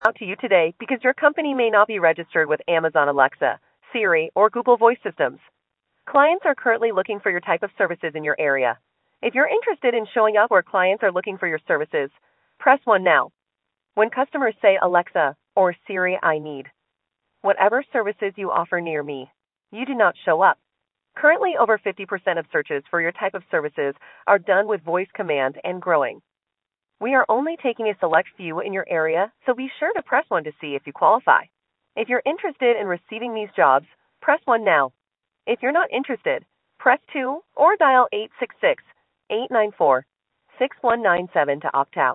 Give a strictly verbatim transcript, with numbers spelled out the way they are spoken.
Out to you today because your company may not be registered with Amazon Alexa, Siri, or Google Voice systems. Clients are currently looking for your type of services in your area. If you're interested in showing up where clients are looking for your services, press one now. When customers say Alexa or Siri, I need whatever services you offer near me, you do not show up. Currently, over fifty percent of searches for your type of services are done with voice command and growing. We are only taking a select few in your area, so be sure to press one to see if you qualify. If you're interested in receiving these jobs, press one now. If you're not interested, press two or dial eight six six, eight nine four, six one nine seven to opt out.